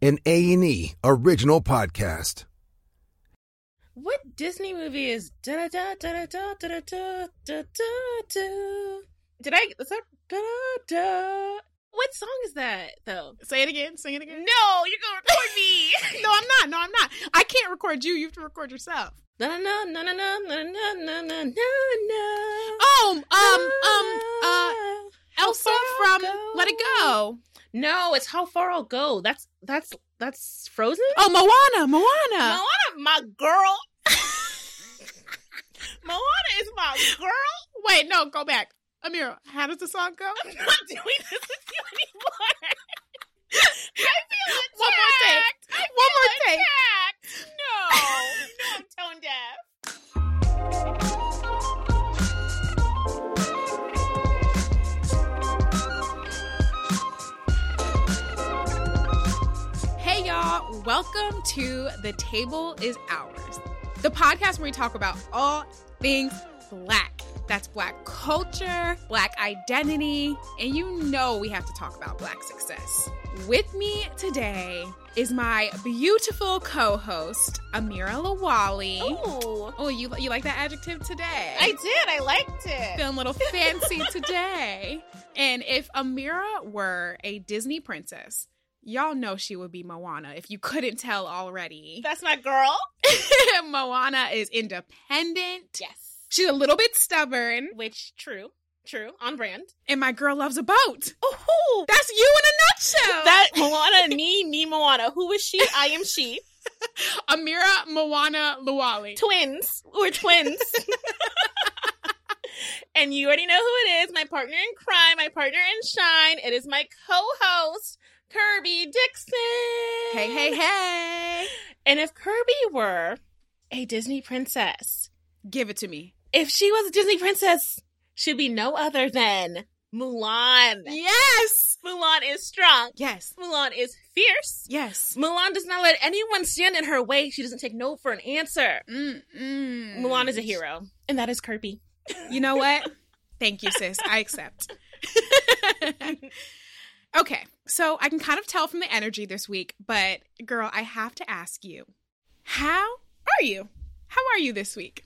an A&E original podcast. What Disney movie is da da da da da da da da da? Did I? Is that da da? What song is that though? Say it again. Sing it again. No, you're gonna record me. No, I'm not. I can't record you. You have to record yourself. No, no, no, no, no, no, no, no, no, no. Oh, Elsa from Let It Go. No, it's How Far I'll Go. That's Frozen. Oh, Moana. Moana, my girl. Moana is my girl. Wait, no, go back. Amira, how does the song go? I'm not doing this with you anymore. I feel attacked. One more take. One more take. No, I'm tone deaf. Hey, y'all. Welcome to The Table is Ours, the podcast where we talk about all things Black. That's Black culture, Black identity, and you know we have to talk about Black success. With me today is my beautiful co-host, Amira Lawali. Oh, you like that adjective today? I did. I liked it. Feeling a little fancy today. And if Amira were a Disney princess, y'all know she would be Moana, if you couldn't tell already. That's my girl. Moana is independent. Yes. She's a little bit stubborn. Which, true, on brand. And my girl loves a boat. Oh, that's you in a nutshell. That Moana, me Moana. Who is she? I am she. Amira Moana Lawali. Twins. We're twins. And you already know who it is. My partner in crime, my partner in shine. It is my co-host, Kirby Dixon. Hey. And if Kirby were a Disney princess, give it to me. If she was a Disney princess, she'd be no other than Mulan. Yes! Mulan is strong. Yes. Mulan is fierce. Yes. Mulan does not let anyone stand in her way. She doesn't take no for an answer. Mulan is a hero. And that is Kirby. You know what? Thank you, sis. I accept. Okay, so I can kind of tell from the energy this week, but girl, I have to ask you, how are you? How are you this week?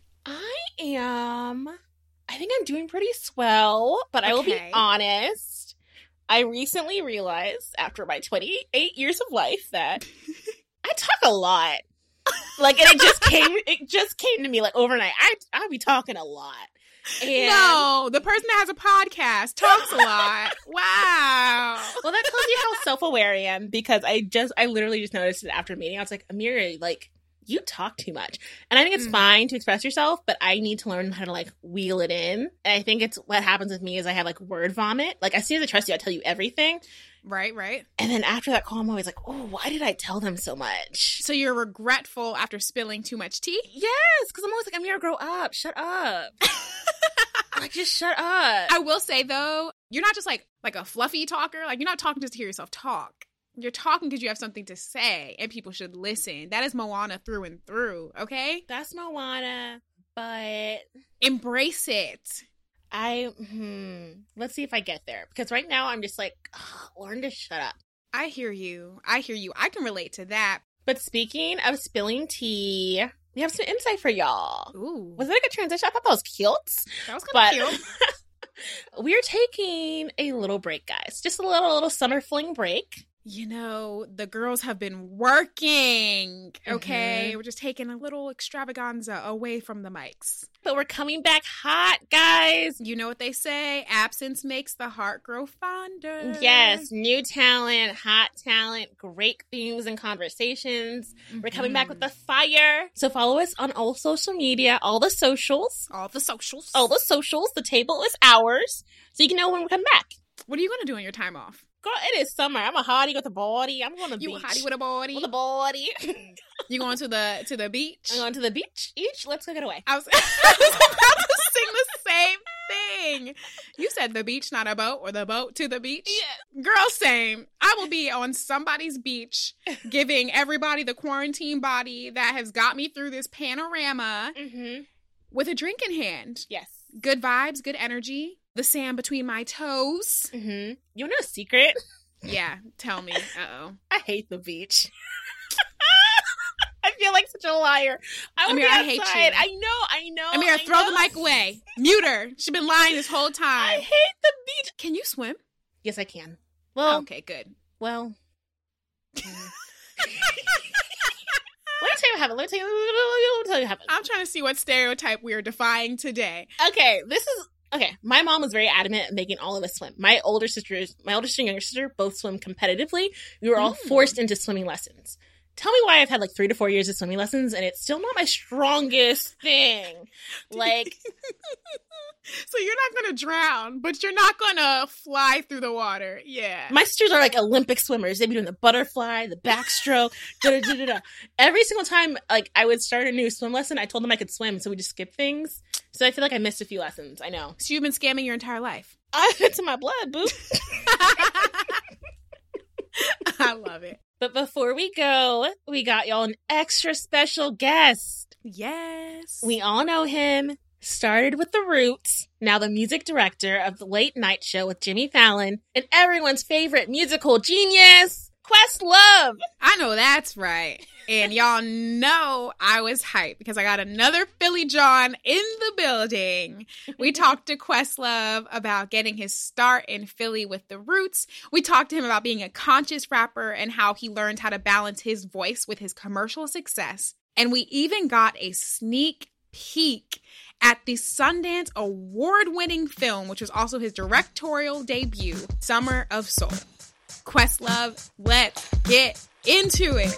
I think I'm doing pretty swell, but I will be honest. I recently realized, after my 28 years of life, that I talk a lot. Like, and it just came to me, like, overnight. I'll be talking a lot. And no, the person that has a podcast talks a lot. Wow. Well, that tells you how self-aware I am, because I literally just noticed it after a meeting. I was like, Amira, like, you talk too much. And I think it's fine to express yourself, but I need to learn how to, like, wheel it in. And I think it's what happens with me is I have, like, word vomit. Like, as soon as I trust you, I tell you everything. Right. And then after that call, I'm always like, oh, why did I tell them so much? So you're regretful after spilling too much tea? Yes, because I'm always like, Amira, grow up. Shut up. Like, just shut up. I will say, though, you're not just, like a fluffy talker. Like, you're not talking just to hear yourself talk. You're talking because you have something to say, and people should listen. That is Moana through and through, okay? That's Moana, but embrace it. Let's see if I get there. Because right now, I'm just like, learn to shut up. I hear you. I can relate to that. But speaking of spilling tea, we have some insight for y'all. Ooh. Was it a good transition? I thought that was cute. That was kind of cute. We're taking a little break, guys. Just a little summer fling break. You know, the girls have been working, okay? We're just taking a little extravaganza away from the mics. But we're coming back hot, guys. You know what they say, absence makes the heart grow fonder. Yes, new talent, hot talent, great themes and conversations. We're coming back with the fire. So follow us on all social media, all the socials. The table is ours. So you can know when we're coming back. What are you going to do on your time off? Girl, it is summer. I'm a hottie with a body. I'm going to the beach. You a hottie with a body? With a body. You going to the beach? I'm going to the beach. Let's go get away. I was about to sing the same thing. You said the beach, not a boat, or the boat to the beach. Yeah. Girl, same. I will be on somebody's beach giving everybody the quarantine body that has got me through this panorama with a drink in hand. Yes. Good vibes, good energy. The sand between my toes. You know a secret? Yeah, tell me. Uh-oh. I hate the beach. I feel like such a liar. Amira, I hate you. I know. Amira, throw the mic away. Mute her. She's been lying this whole time. I hate the beach. Can you swim? Yes, I can. Well, okay, good. Well, let me tell you what happened. Let me tell you what happened. I'm trying to see what stereotype we are defying today. Okay, my mom was very adamant at making all of us swim. My older sister and younger sister both swim competitively. We were all forced into swimming lessons. Tell me why I've had like 3 to 4 years of swimming lessons and it's still not my strongest thing. Like, so you're not going to drown, but you're not going to fly through the water. Yeah. My sisters are like Olympic swimmers. They'd be doing the butterfly, the backstroke, da-da-da-da-da. Every single time like I would start a new swim lesson, I told them I could swim, so we just skip things. So I feel like I missed a few lessons. I know. So you've been scamming your entire life. It's in my blood, boo. I love it. But before we go, we got y'all an extra special guest. Yes. We all know him. Started with The Roots, now the music director of the Late Night Show with Jimmy Fallon, and everyone's favorite musical genius, Questlove. I know that's right. And y'all know I was hyped because I got another Philly John in the building. We talked to Questlove about getting his start in Philly with The Roots. We talked to him about being a conscious rapper and how he learned how to balance his voice with his commercial success. And we even got a sneak peek at the Sundance award-winning film, which was also his directorial debut, Summer of Soul. Questlove, let's get into it.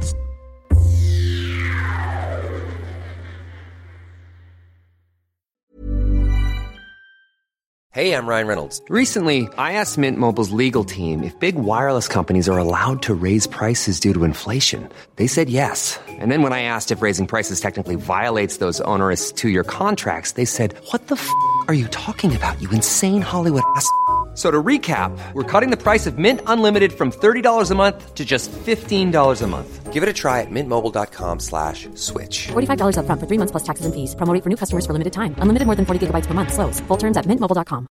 Hey, I'm Ryan Reynolds. Recently, I asked Mint Mobile's legal team if big wireless companies are allowed to raise prices due to inflation. They said yes. And then when I asked if raising prices technically violates those onerous 2-year contracts, they said, "What the f*** are you talking about, you insane Hollywood ass?" So to recap, we're cutting the price of Mint Unlimited from $30 a month to just $15 a month. Give it a try at mintmobile.com/switch. $45 up front for 3 months plus taxes and fees. Promo rate for new customers for limited time. Unlimited more than 40 gigabytes per month. Slows full terms at mintmobile.com.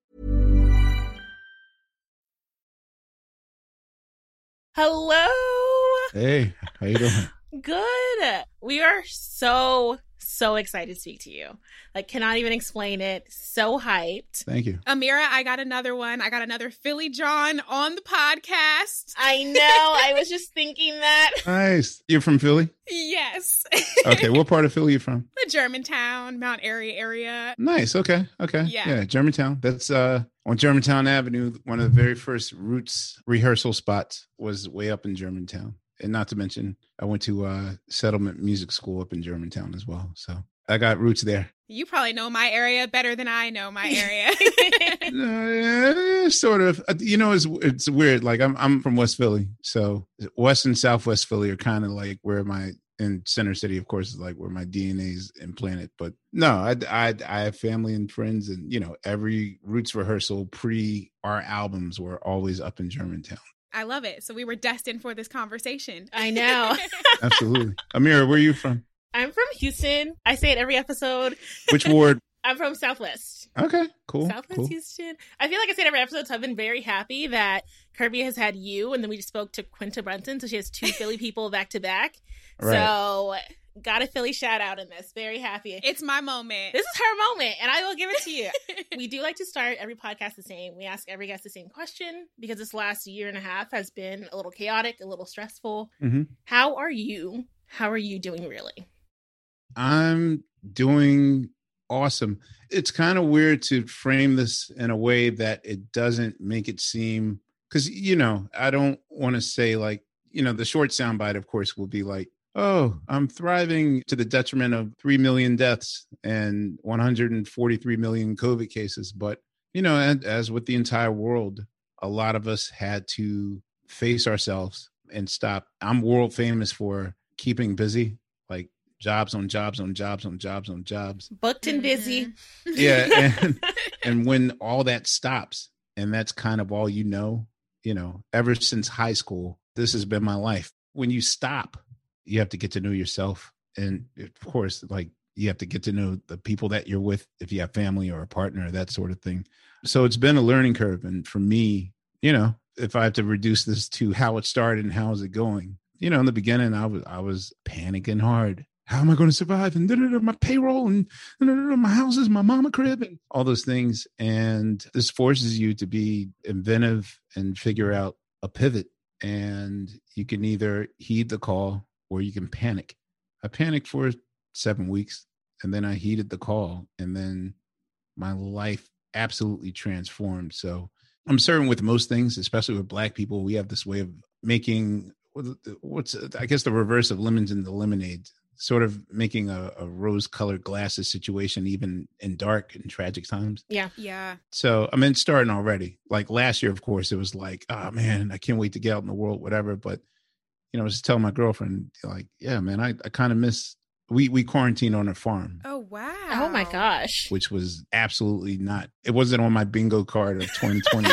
Hello. Hey, how you doing? Good. We are so excited to speak to you. Like, cannot even explain it. So hyped. Thank you. Amira, I got another one. I got another Philly John on the podcast. I know. I was just thinking that. Nice. You're from Philly? Yes. Okay. What part of Philly are you from? The Germantown, Mount Airy area. Nice. Okay. Yeah, Germantown. That's on Germantown Avenue. One of the very first Roots rehearsal spots was way up in Germantown. And not to mention, I went to Settlement Music School up in Germantown as well. So I got roots there. You probably know my area better than I know my area. Sort of. It's weird. Like I'm from West Philly, so West and Southwest Philly are kind of like where in Center City, of course, is like where my DNA is implanted. But no, I have family and friends, and every Roots rehearsal pre our albums were always up in Germantown. I love it. So we were destined for this conversation. I know. Absolutely. Amira, where are you from? I'm from Houston. I say it every episode. Which ward? I'm from Southwest. Okay, cool. Southwest Houston. I feel like I say it every episode, so I've been very happy that Kirby has had you, and then we just spoke to Quinta Brunson, so she has 2 Philly people back to back. Right. So got a Philly shout out in this. Very happy. It's my moment. This is her moment, and I will give it to you. We do like to start every podcast the same. We ask every guest the same question because this last year and a half has been a little chaotic, a little stressful. Mm-hmm. How are you? How are you doing, really? I'm doing awesome. It's kind of weird to frame this in a way that it doesn't make it seem, because, I don't want to say like, the short soundbite, of course, will be like, oh, I'm thriving to the detriment of 3 million deaths and 143 million COVID cases. But, and as with the entire world, a lot of us had to face ourselves and stop. I'm world famous for keeping busy, like jobs on jobs on jobs on jobs on jobs. Booked and busy. Yeah. And when all that stops, and that's kind of all ever since high school, this has been my life. When you stop, you have to get to know yourself. And of course, like you have to get to know the people that you're with, if you have family or a partner, that sort of thing. So it's been a learning curve. And for me, if I have to reduce this to how it started and how is it going, you know, in the beginning, I was panicking hard. How am I going to survive? And my payroll and my houses, my mama crib and all those things. And this forces you to be inventive and figure out a pivot. And you can either heed the call or you can panic. I panicked for 7 weeks and then I heeded the call and then my life absolutely transformed. So I'm certain with most things, especially with Black people, we have this way of making what's I guess the reverse of lemons into lemonade, sort of making a rose-colored glasses situation even in dark and tragic times. Yeah. So I mean, it's starting already. Like last year, of course, it was like, oh man, I can't wait to get out in the world, whatever. But you know, I was just telling my girlfriend, like, yeah, man, I kind of miss. We quarantined on a farm. Oh wow! Oh my gosh! Which was absolutely not. It wasn't on my bingo card of 2020.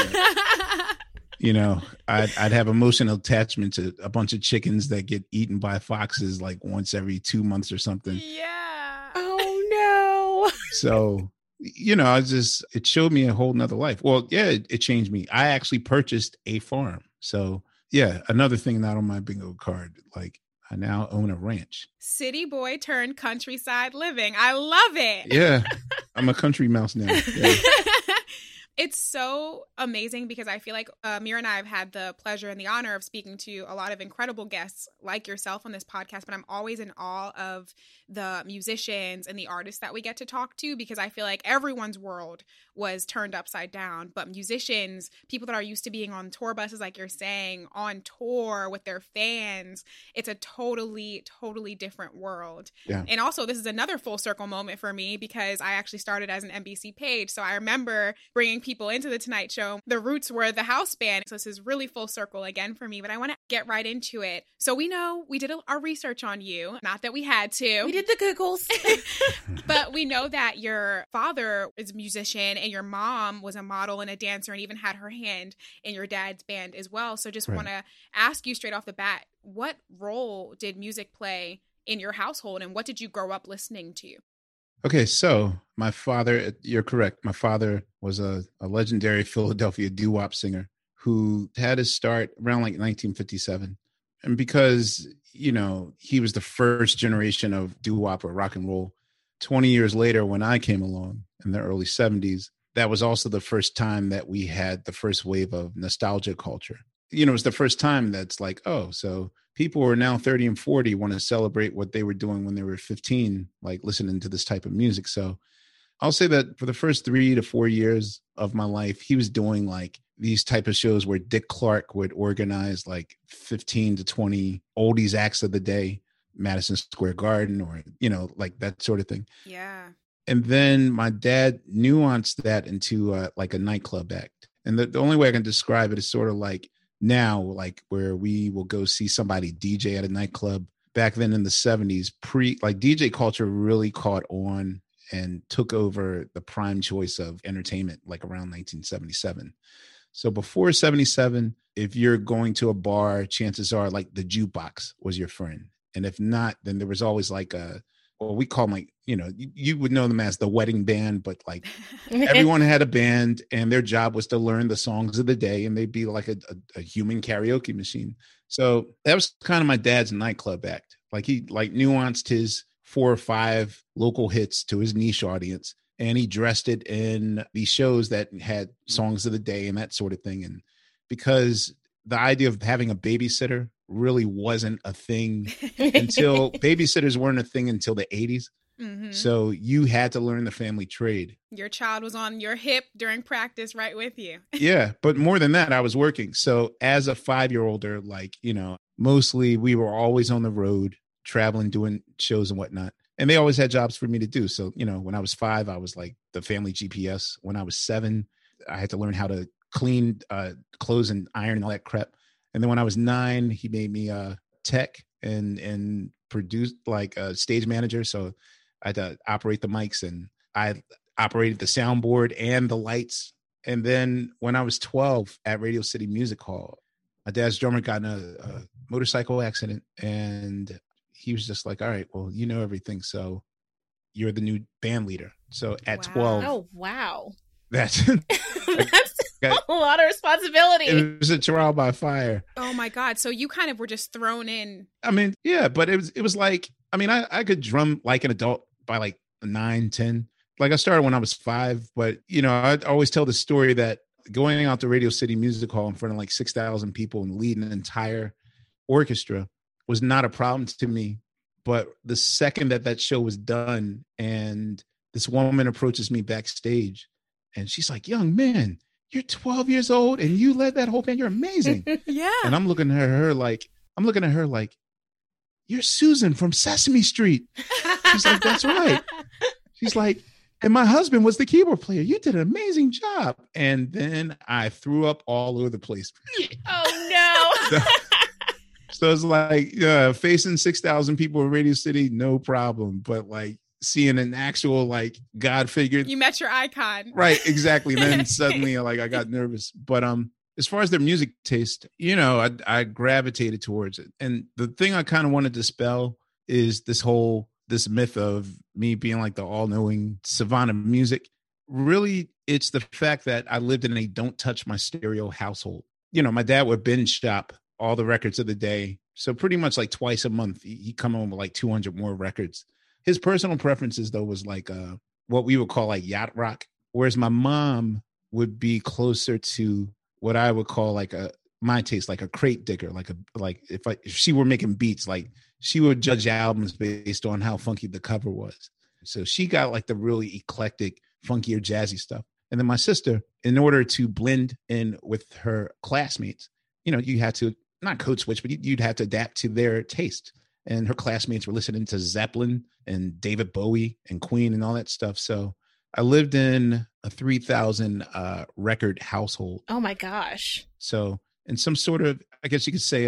You know, I'd have emotional attachment to a bunch of chickens that get eaten by foxes like once every 2 months or something. Yeah. Oh no. So, you know, it showed me a whole nother life. Well, yeah, it changed me. I actually purchased a farm. So yeah, another thing not on my bingo card. Like I now own a ranch. City boy turned countryside living. I love it. Yeah. I'm a country mouse now. Yeah. It's so amazing because I feel like Mira and I have had the pleasure and the honor of speaking to a lot of incredible guests like yourself on this podcast, but I'm always in awe of the musicians and the artists that we get to talk to because I feel like everyone's world was turned upside down, but musicians, people that are used to being on tour buses, like you're saying, on tour with their fans, it's a totally, totally different world. Yeah. And also, this is another full circle moment for me because I actually started as an NBC page. So I remember bringing people into the Tonight Show. The roots were the house band. So this is really full circle again for me, but I want to get right into it. So we know we did our research on you, not that we had to. We did the Googles. But we know that your father is a musician and your mom was a model and a dancer and even had her hand in your dad's band as well. So just want to ask you straight off the bat, what role did music play in your household and what did you grow up listening to? Okay, so my father, you're correct. My father was a legendary Philadelphia doo-wop singer who had his start around like 1957. And because, you know, he was the first generation of doo-wop or rock and roll, 20 years later when I came along in the early 70s, that was also the first time that we had the first wave of nostalgia culture. You know, it was the first time that's like, oh, so people who are now 30 and 40 want to celebrate what they were doing when they were 15, like listening to this type of music. So I'll say that for the first 3 to 4 years of my life, he was doing like these type of shows where Dick Clark would organize like 15 to 20 oldies acts of the day, Madison Square Garden, or, you know, like that sort of thing. Yeah. And then my dad nuanced that into like a nightclub act. And the only way I can describe it is sort of like now, like where we will go see somebody DJ at a nightclub. Back then in the 70s, like DJ culture really caught on and took over the prime choice of entertainment, like around 1977. So before 77, if you're going to a bar, chances are like the jukebox was your friend. And if not, then there was always like we call them like, you know, you would know them as the wedding band, but like everyone had a band and their job was to learn the songs of the day and they'd be like a human karaoke machine. So that was kind of my dad's nightclub act. Like he like nuanced his 4 or 5 local hits to his niche audience. And he dressed it in these shows that had songs of the day and that sort of thing. And because the idea of having a babysitter really wasn't a thing until babysitters weren't a thing until the 80s. Mm-hmm. So you had to learn the family trade. Your child was on your hip during practice right with you. Yeah. But more than that, I was working. So as a 5-year-older, like, you know, mostly we were always on the road, traveling, doing shows and whatnot. And they always had jobs for me to do. So, you know, when I was 5, I was like the family GPS. When I was 7, I had to learn how to clean clothes and iron and all that crap. And then when I was 9, he made me tech and produce like a stage manager. So I had to operate the mics and I operated the soundboard and the lights. And then when I was 12 at Radio City Music Hall, my dad's drummer got in a motorcycle accident and he was just like, all right, well, you know everything. So you're the new band leader. So at 12. Oh, wow. That's a lot of responsibility. It was a trial by fire. Oh my God. So you kind of were just thrown in. I mean, yeah, but it was like, I mean, I could drum like an adult by like 9, 10. Like I started when I was 5, but you know, I always tell the story that going out to Radio City Music Hall in front of like 6,000 people and leading an entire orchestra was not a problem to me. But the second that show was done and this woman approaches me backstage and she's like, young man, you're 12 years old and you led that whole band. You're amazing. Yeah. And I'm looking at her like, you're Susan from Sesame Street. She's like, that's right. She's like, and my husband was the keyboard player. You did an amazing job. And then I threw up all over the place. Oh, no. So it's like facing 6,000 people at Radio City, no problem. But like seeing an actual like God figure. You met your icon. Right, exactly. Then suddenly like I got nervous. But as far as their music taste, you know, I gravitated towards it. And the thing I kind of want to dispel is this myth of me being like the all-knowing savant of music. Really, it's the fact that I lived in a don't touch my stereo household. You know, my dad would binge shop all the records of the day. So pretty much like twice a month, he'd come home with like 200 more records. His personal preferences, though, was like what we would call like yacht rock. Whereas my mom would be closer to what I would call like my taste, like a crate digger, like if she were making beats, like she would judge albums based on how funky the cover was. So she got like the really eclectic, funkier, jazzy stuff. And then my sister, in order to blend in with her classmates, you know, you had to not code switch, but you'd have to adapt to their taste. And her classmates were listening to Zeppelin and David Bowie and Queen and all that stuff. So I lived in a 3,000 record household. Oh my gosh. So in some sort of, I guess you could say,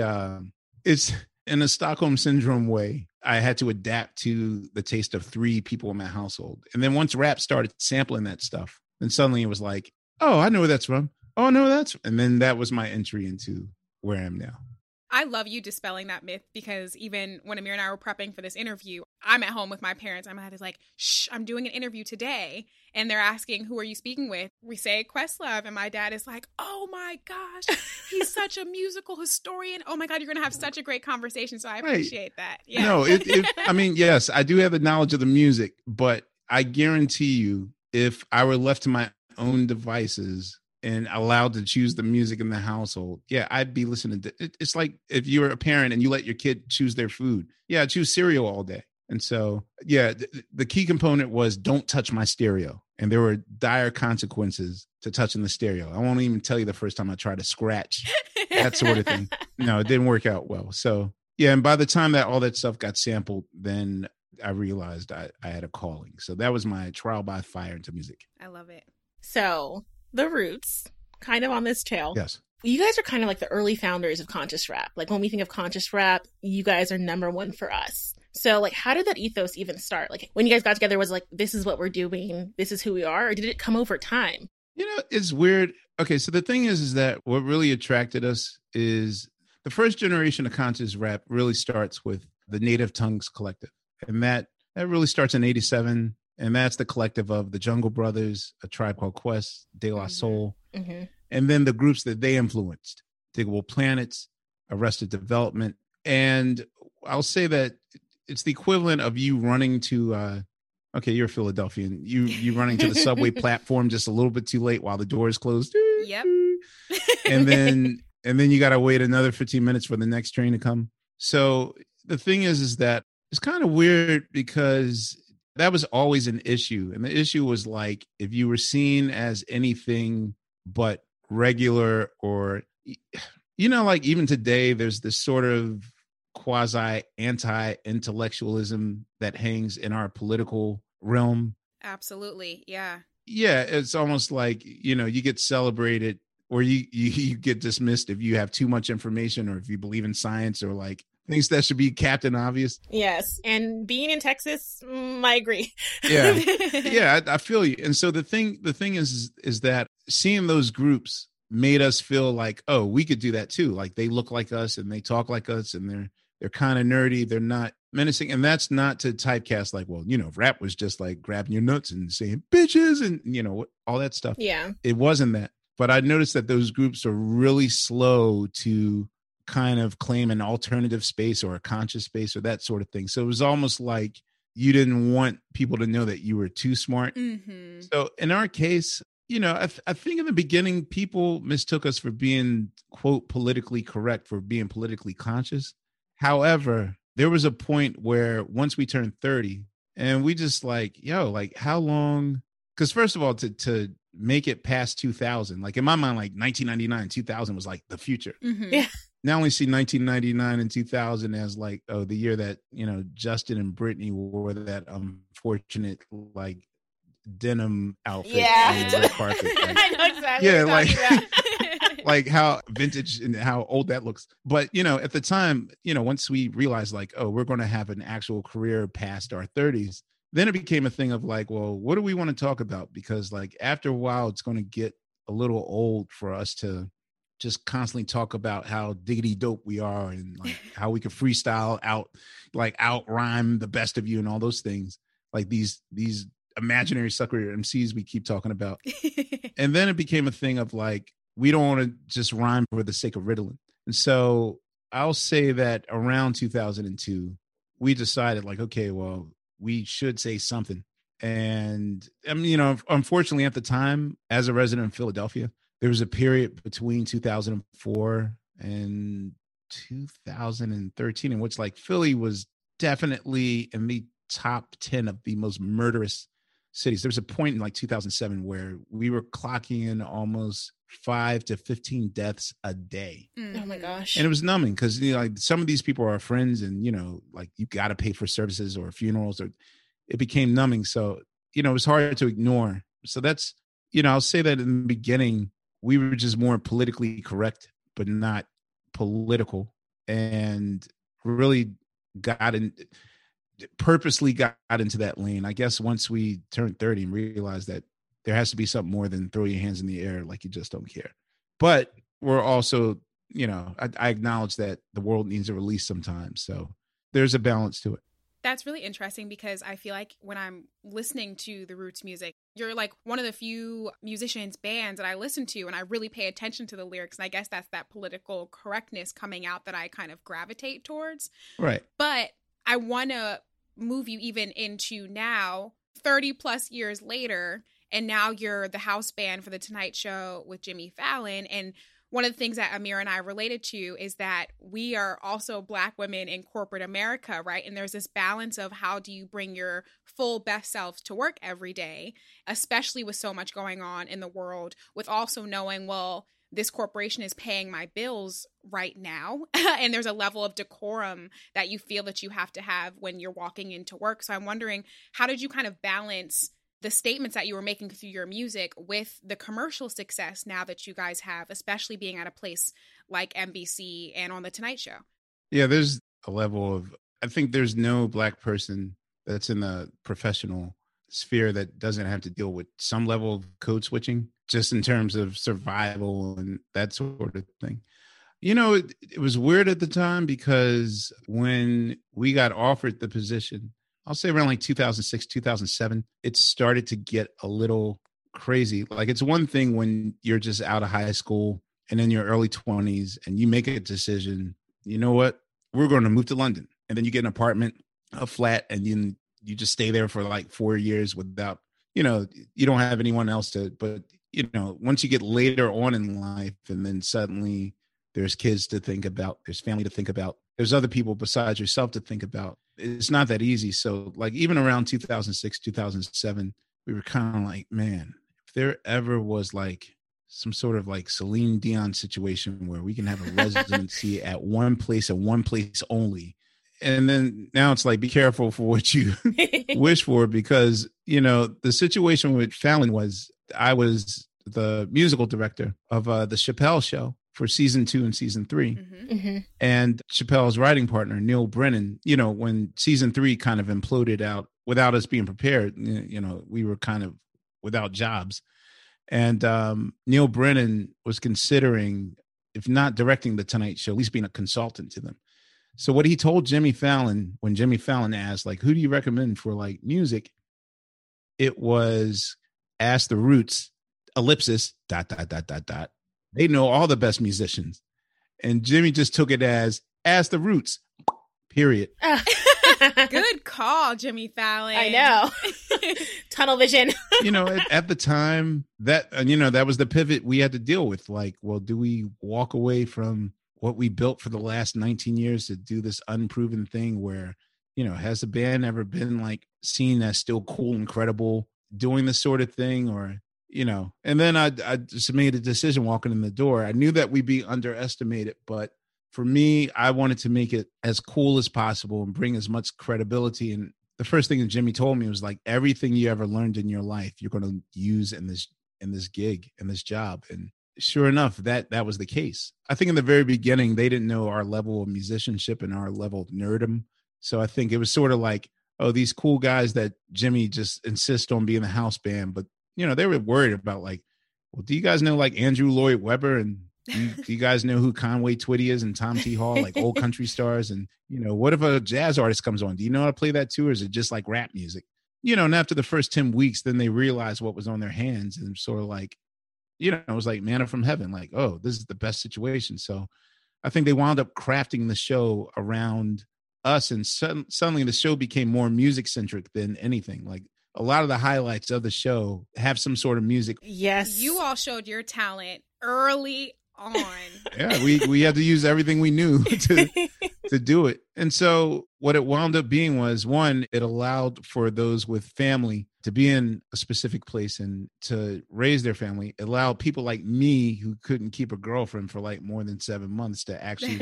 it's in a Stockholm Syndrome way, I had to adapt to the taste of 3 people in my household. And then once rap started sampling that stuff, then suddenly it was like, oh, I know where that's from. Oh, no, that's, and then that was my entry into where I am now. I love you dispelling that myth because even when Amir and I were prepping for this interview, I'm at home with my parents. My dad is like, shh, I'm doing an interview today. And they're asking, who are you speaking with? We say Questlove. And my dad is like, oh my gosh, he's such a musical historian. Oh my God, you're going to have such a great conversation. So I appreciate that. Yeah. No, I mean, yes, I do have the knowledge of the music, but I guarantee you, if I were left to my own devices and allowed to choose the music in the household, yeah, I'd be listening to it. It's like if you're a parent and you let your kid choose their food. Yeah, I choose cereal all day. And so, yeah, the key component was don't touch my stereo. And there were dire consequences to touching the stereo. I won't even tell you the first time I tried to scratch, that sort of thing. No, it didn't work out well. So, yeah, and by the time that all that stuff got sampled, then I realized I had a calling. So that was my trial by fire into music. I love it. So the Roots, kind of on this tail. Yes. You guys are kind of like the early founders of conscious rap. Like when we think of conscious rap, you guys are number one for us. So like, how did that ethos even start? Like when you guys got together, was it like, this is what we're doing, this is who we are? Or did it come over time? You know, it's weird. Okay, so the thing is that what really attracted us is the first generation of conscious rap really starts with the Native Tongues Collective. And that really starts in 87. And that's the collective of the Jungle Brothers, A Tribe Called Quest, De La Soul, and then the groups that they influenced, Diggable Planets, Arrested Development. And I'll say that it's the equivalent of you running to, okay, you're a Philadelphian, you running to the subway platform just a little bit too late while the doors closed. Yep. and then you got to wait another 15 minutes for the next train to come. So the thing is that it's kind of weird because that was always an issue. And the issue was like, if you were seen as anything but regular or, you know, like even today, there's this sort of quasi anti-intellectualism that hangs in our political realm. Absolutely. Yeah. Yeah. It's almost like, you know, you get celebrated or you get dismissed if you have too much information or if you believe in science or like things that should be Captain Obvious. Yes. And being in Texas, I agree. Yeah. Yeah, I feel you. And so the thing is that seeing those groups made us feel like, oh, we could do that too. Like they look like us and they talk like us and they're kind of nerdy. They're not menacing. And that's not to typecast like, well, you know, if rap was just like grabbing your nuts and saying bitches and, you know, all that stuff. Yeah. It wasn't that. But I noticed that those groups are really slow to kind of claim an alternative space or a conscious space or that sort of thing. So it was almost like you didn't want people to know that you were too smart. Mm-hmm. So in our case, you know, I think in the beginning, people mistook us for being, quote, politically correct, for being politically conscious. However, there was a point where once we turned 30 and we just like, yo, like how long? Because first of all, to make it past 2000, like in my mind, like 1999, 2000 was like the future. Mm-hmm. Yeah. Now I only see 1999 and 2000 as like, oh, the year that, you know, Justin and Britney wore that unfortunate like denim outfit. Yeah. On the red carpet. Like, I know exactly yeah, what you're talking about. like how vintage and how old that looks. But, you know, at the time, you know, once we realized like, oh, we're going to have an actual career past our 30s, then it became a thing of like, well, what do we want to talk about? Because like after a while, it's going to get a little old for us to just constantly talk about how diggity dope we are and like how we can freestyle out rhyme the best of you and all those things. Like these imaginary sucker MCs we keep talking about. And then it became a thing of like, we don't want to just rhyme for the sake of riddling. And so I'll say that around 2002, we decided like, okay, well, we should say something. And I mean, you know, unfortunately at the time, as a resident of Philadelphia, there was a period between 2004 and 2013 in which like Philly was definitely in the top 10 of the most murderous cities. There was a point in like 2007 where we were clocking in almost 5 to 15 deaths a day. Oh my gosh. And it was numbing because, you know, like some of these people are our friends and, you know, like you got to pay for services or funerals, or it became numbing. So, you know, it was hard to ignore. So that's, you know, I'll say that in the beginning, we were just more politically correct, but not political, and really purposely got into that lane. I guess once we turned 30 and realized that there has to be something more than throw your hands in the air like you just don't care. But we're also, you know, I acknowledge that the world needs a release sometimes. So there's a balance to it. That's really interesting because I feel like when I'm listening to the Roots music, you're like one of the few musicians, bands that I listen to, and I really pay attention to the lyrics. And I guess that's that political correctness coming out that I kind of gravitate towards. Right. But I want to move you even into now, 30 plus years later, and now you're the house band for The Tonight Show with Jimmy Fallon. And one of the things that Amir and I related to is that we are also Black women in corporate America, right? And there's this balance of how do you bring your full best selves to work every day, especially with so much going on in the world, with also knowing, well, this corporation is paying my bills right now. And there's a level of decorum that you feel that you have to have when you're walking into work. So I'm wondering, how did you kind of balance the statements that you were making through your music with the commercial success now that you guys have, especially being at a place like NBC and on The Tonight Show? Yeah, there's a level of, I think there's no Black person that's in the professional sphere that doesn't have to deal with some level of code switching, just in terms of survival and that sort of thing. You know, it was weird at the time because when we got offered the position, I'll say around like 2006, 2007, it started to get a little crazy. Like it's one thing when you're just out of high school and in your early 20s and you make a decision, you know what, we're going to move to London. And then you get an apartment, a flat, and you just stay there for like 4 years without, you know, you don't have anyone else to, but, you know, once you get later on in life and then suddenly there's kids to think about, there's family to think about, there's other people besides yourself to think about. It's not that easy. So like even around 2006, 2007, we were kind of like, man, if there ever was like some sort of like Celine Dion situation where we can have a residency at one place and one place only. And then now it's like, be careful for what you wish for, because, you know, the situation with Fallon was I was the musical director of the Chappelle Show for season 2 and season 3. Mm-hmm. Mm-hmm. And Chappelle's writing partner, Neil Brennan, you know, when season 3 kind of imploded out without us being prepared, you know, we were kind of without jobs. And Neil Brennan was considering, if not directing The Tonight Show, at least being a consultant to them. So what he told Jimmy Fallon, when Jimmy Fallon asked, like, who do you recommend for like music? It was ask the Roots ellipsis, ... They know all the best musicians. And Jimmy just took it as the Roots, period. Good call, Jimmy Fallon. I know. Tunnel vision. At the time that was the pivot we had to deal with. Like, well, do we walk away from what we built for the last 19 years to do this unproven thing where, has the band ever been like seen as still cool and credible doing this sort of thing? Or, and then I just made a decision walking in the door. I knew that we'd be underestimated, but for me, I wanted to make it as cool as possible and bring as much credibility. And the first thing that Jimmy told me was like, everything you ever learned in your life, you're going to use in this gig, in this job. And sure enough, that was the case. I think in the very beginning, they didn't know our level of musicianship and our level of nerdom. So I think it was sort of like, oh, these cool guys that Jimmy just insists on being the house band. But, they were worried about like, well, do you guys know like Andrew Lloyd Webber and do you guys know who Conway Twitty is and Tom T. Hall, like old country stars? And, what if a jazz artist comes on? Do you know how to play that too? Or is it just like rap music? And after the first 10 weeks, then they realized what was on their hands and sort of like, it was like manna from heaven. Like, oh, this is the best situation. So I think they wound up crafting the show around us. And suddenly the show became more music centric than anything. Like a lot of the highlights of the show have some sort of music. Yes. You all showed your talent early on. Yeah, we had to use everything we knew to do it. And so what it wound up being was, one, it allowed for those with family to be in a specific place and to raise their family. It allowed people like me who couldn't keep a girlfriend for like more than 7 months to actually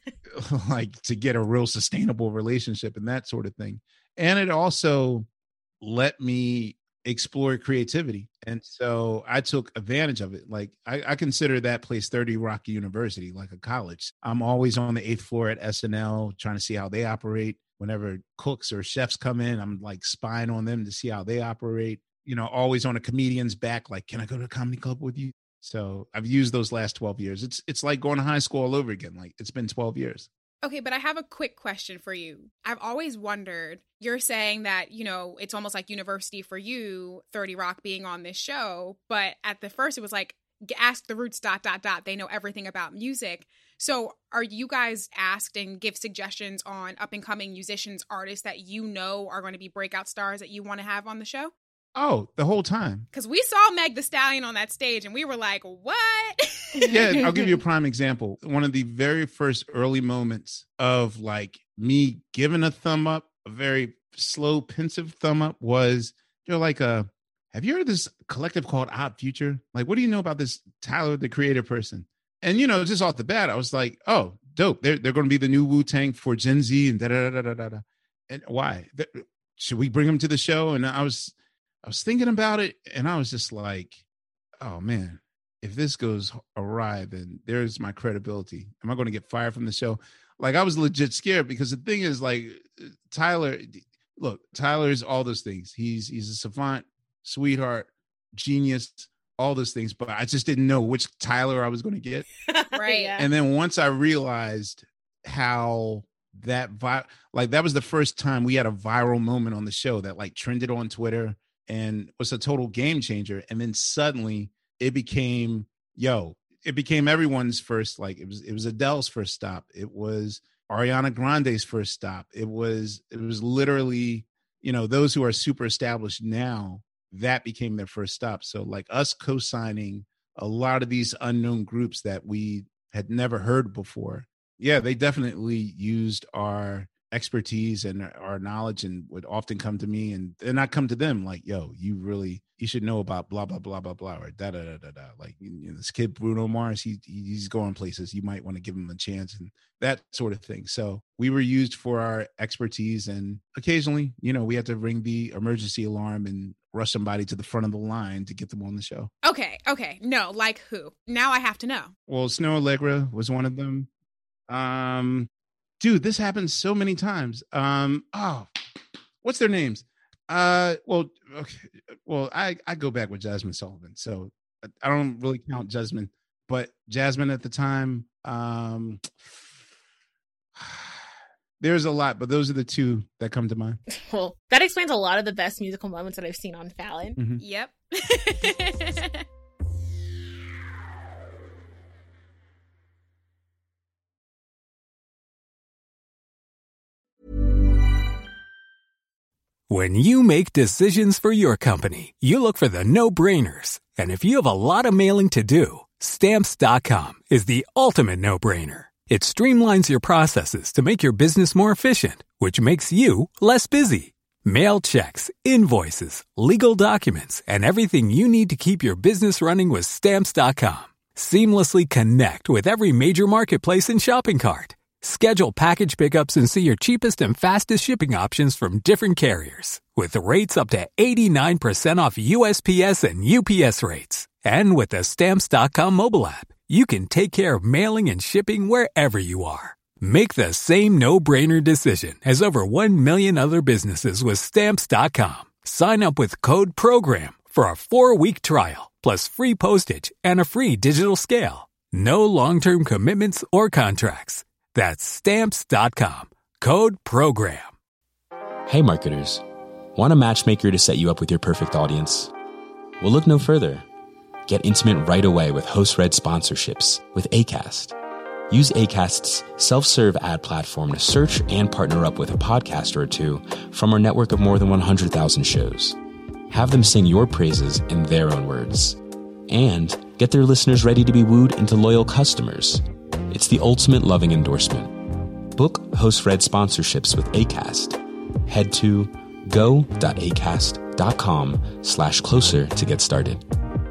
like to get a real sustainable relationship and that sort of thing. And it also let me explore creativity. And so I took advantage of it. Like I consider that place 30 Rock University, like a college. I'm always on the 8th floor at SNL trying to see how they operate. Whenever cooks or chefs come in, I'm like spying on them to see how they operate. Always on a comedian's back, like, can I go to a comedy club with you? So I've used those last 12 years. It's like going to high school all over again. Like it's been 12 years. Okay, but I have a quick question for you. I've always wondered, you're saying that, it's almost like university for you, 30 Rock being on this show, but at the first it was like, ask the Roots ... They know everything about music. So are you guys asked and give suggestions on up and coming musicians, artists that are going to be breakout stars that you want to have on the show? Oh, the whole time. Because we saw Meg Thee Stallion on that stage and we were like, what? Yeah, I'll give you a prime example. One of the very first early moments of like me giving a thumb up, a very slow, pensive thumb up was, have you heard of this collective called Odd Future? Like, what do you know about this Tyler, the Creator person? And, just off the bat, I was like, oh, dope. They're going to be the new Wu-Tang for Gen Z and da-da-da-da-da-da. And why? Should we bring them to the show? And I was thinking about it, and I was just like, oh, man, if this goes awry, then there's my credibility. Am I going to get fired from the show? Like, I was legit scared because the thing is, like, Tyler's all those things. He's a savant, sweetheart, genius, all those things, but I just didn't know which Tyler I was going to get. Right. Yeah. And then once I realized how that was the first time we had a viral moment on the show that like trended on Twitter and was a total game changer. And then suddenly it became everyone's first, like it was Adele's first stop. It was Ariana Grande's first stop. It was literally, those who are super established now, that became their first stop. So like us co-signing a lot of these unknown groups that we had never heard before. Yeah, they definitely used our expertise and our knowledge and would often come to me and I come to them like, yo, you should know about blah, blah, blah, blah, blah, or da-da-da-da-da. Like, this kid, Bruno Mars, he's going places. You might want to give him a chance and that sort of thing. So we were used for our expertise and occasionally, we had to ring the emergency alarm and rush somebody to the front of the line to get them on the show. Okay. No, like who? Now I have to know. Well, Snow Allegra was one of them. Dude, this happens so many times. What's their names? I go back with Jasmine Sullivan, so I don't really count Jasmine, but Jasmine at the time. There's a lot, but those are the two that come to mind. Well, that explains a lot of the best musical moments that I've seen on Fallon. Mm-hmm. Yep. When you make decisions for your company, you look for the no-brainers. And if you have a lot of mailing to do, Stamps.com is the ultimate no-brainer. It streamlines your processes to make your business more efficient, which makes you less busy. Mail checks, invoices, legal documents, and everything you need to keep your business running with Stamps.com. Seamlessly connect with every major marketplace and shopping cart. Schedule package pickups and see your cheapest and fastest shipping options from different carriers, with rates up to 89% off USPS and UPS rates. And with the Stamps.com mobile app, you can take care of mailing and shipping wherever you are. Make the same no-brainer decision as over 1 million other businesses with Stamps.com. Sign up with code PROGRAM for a 4-week trial, plus free postage and a free digital scale. No long-term commitments or contracts. That's Stamps.com. Code PROGRAM. Hey marketers, want a matchmaker to set you up with your perfect audience? Well, look no further. Get intimate right away with host-read sponsorships with Acast. Use Acast's self-serve ad platform to search and partner up with a podcaster or two from our network of more than 100,000 shows. Have them sing your praises in their own words. And get their listeners ready to be wooed into loyal customers. It's the ultimate loving endorsement. Book host-read sponsorships with Acast. Head to go.acast.com/closer to get started.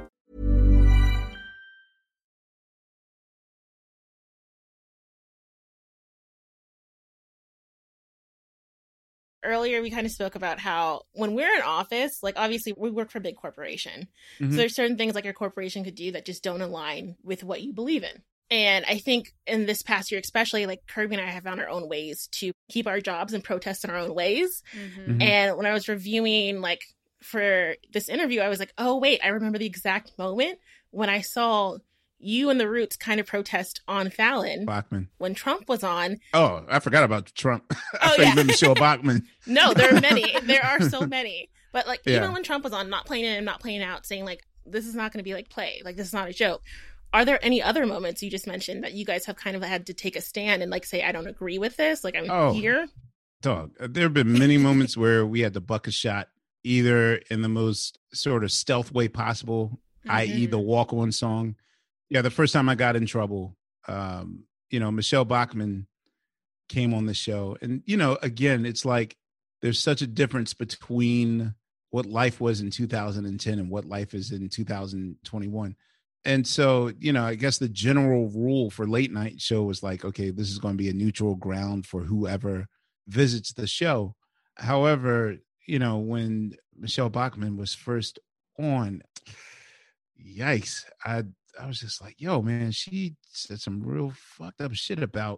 Earlier, we kind of spoke about how when we're in office, like obviously we work for a big corporation. Mm-hmm. So there's certain things like your corporation could do that just don't align with what you believe in. And I think in this past year, especially, like Kirby and I have found our own ways to keep our jobs and protest in our own ways. Mm-hmm. Mm-hmm. And when I was reviewing, like for this interview, I was like, oh, wait, I remember the exact moment when I saw you and the Roots kind of protest on Fallon. Bachman. When Trump was on. Oh, I forgot about Trump. I thought yeah. you meant Michelle Bachman. No, there are many. There are so many. But like, even when Trump was on, not playing in, not playing out, saying like, this is not going to be like play. Like, this is not a joke. Are there any other moments you just mentioned that you guys have kind of had to take a stand and like say, I don't agree with this? Like, I'm here. Dog, there have been many moments where we had to buck a shot, either in the most sort of stealth way possible, i.e. the walk-on song. Yeah, the first time I got in trouble, Michelle Bachman came on the show. And, again, it's like there's such a difference between what life was in 2010 and what life is in 2021. And so, I guess the general rule for late night show was like, okay, this is going to be a neutral ground for whoever visits the show. However, when Michelle Bachman was first on, yikes, I was just like, yo, man, she said some real fucked up shit about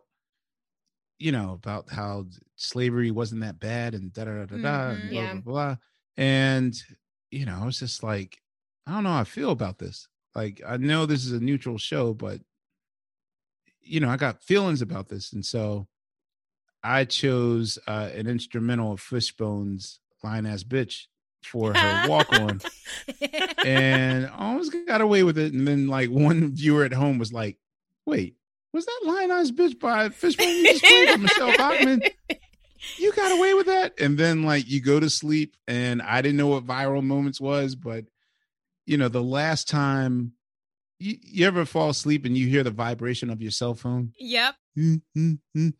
how slavery wasn't that bad and da-da-da-da-da and blah, blah, blah. And, I was just like, I don't know how I feel about this. Like, I know this is a neutral show, but, I got feelings about this. And so I chose an instrumental of Fishbone's Lying Ass Bitch for her walk on and almost got away with it. And then like one viewer at home was like, wait, was that Lying Ass Bitch by Fishbone you just played with Michelle Bachman? You got away with that? And then like you go to sleep, and I didn't know what viral moments was, but the last time you ever fall asleep and you hear the vibration of your cell phone? Yep. The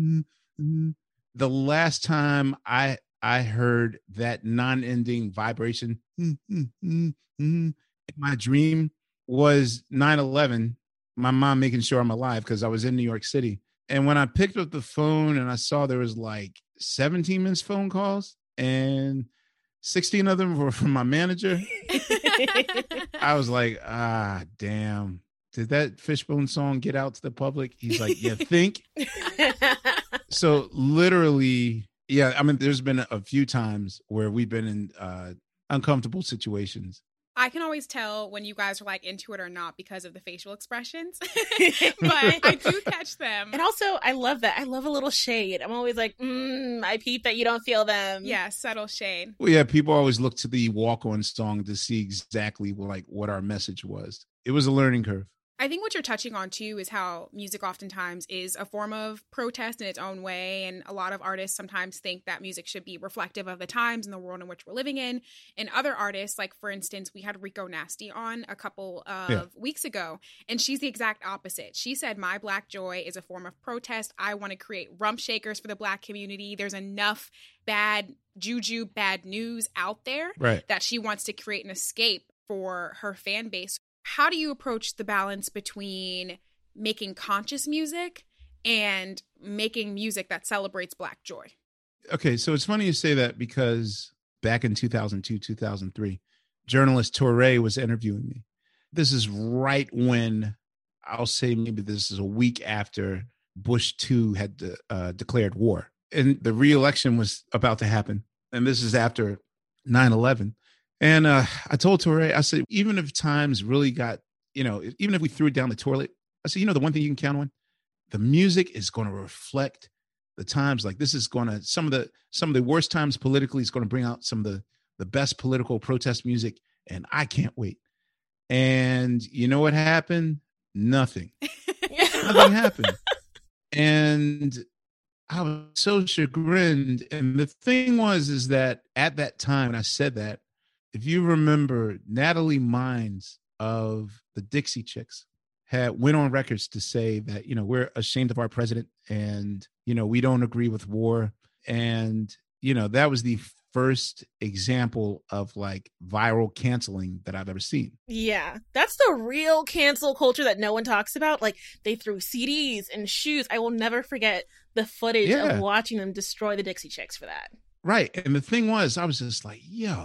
last time I heard that non-ending vibration in my dream was 9/11, my mom making sure I'm alive because I was in New York City. And when I picked up the phone and I saw there was like 17 missed phone calls and 16 of them were from my manager, I was like, damn. Did that Fishbone song get out to the public? He's like, you think? So literally, yeah, I mean, there's been a few times where we've been in uncomfortable situations. I can always tell when you guys are like into it or not because of the facial expressions, but I do catch them. And also, I love that. I love a little shade. I'm always like, I peep that you don't feel them. Yeah, subtle shade. Well, yeah, people always look to the walk-on song to see exactly what our message was. It was a learning curve. I think what you're touching on, too, is how music oftentimes is a form of protest in its own way. And a lot of artists sometimes think that music should be reflective of the times and the world in which we're living in. And other artists, like, for instance, we had Rico Nasty on a couple of weeks ago, and she's the exact opposite. She said, my Black joy is a form of protest. I want to create rump shakers for the Black community. There's enough bad juju, bad news out there that she wants to create an escape for her fan base. How do you approach the balance between making conscious music and making music that celebrates Black joy? Okay, so it's funny you say that because back in 2002, 2003, journalist Touré was interviewing me. This is right when, I'll say maybe this is a week after Bush II had declared war. And the re-election was about to happen. And this is after 9/11. And I told Touré, I said, even if times really got, even if we threw it down the toilet, I said, the one thing you can count on, the music is going to reflect the times. Like this is going to, some of the worst times politically is going to bring out some of the best political protest music. And I can't wait. And you know what happened? Nothing. Nothing happened. And I was so chagrined. And the thing is that at that time, when I said that, if you remember, Natalie Mines of the Dixie Chicks went on records to say that, we're ashamed of our president and, we don't agree with war. And, that was the first example of like viral canceling that I've ever seen. Yeah, that's the real cancel culture that no one talks about. Like they threw CDs and shoes. I will never forget the footage of watching them destroy the Dixie Chicks for that. Right. And the thing was, I was just like,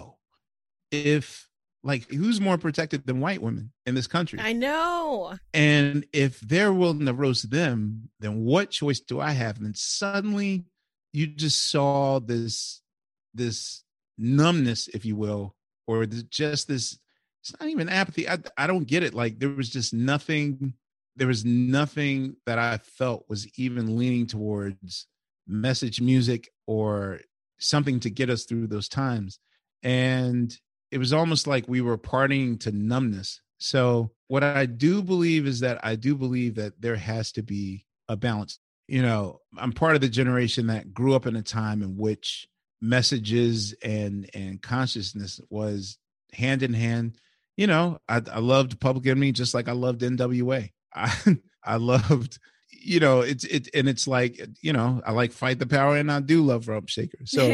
who's more protected than white women in this country? I know. And if they're willing to roast them, then what choice do I have? And then suddenly you just saw this numbness, if you will, or just this, it's not even apathy. I don't get it. Like there was nothing that I felt was even leaning towards message music or something to get us through those times. And it was almost like we were partying to numbness. So what I do believe is that there has to be a balance. I'm part of the generation that grew up in a time in which messages and consciousness was hand in hand. I loved Public Enemy just like I loved NWA. I loved, it's like, I like Fight the Power and I do love Rump Shaker. So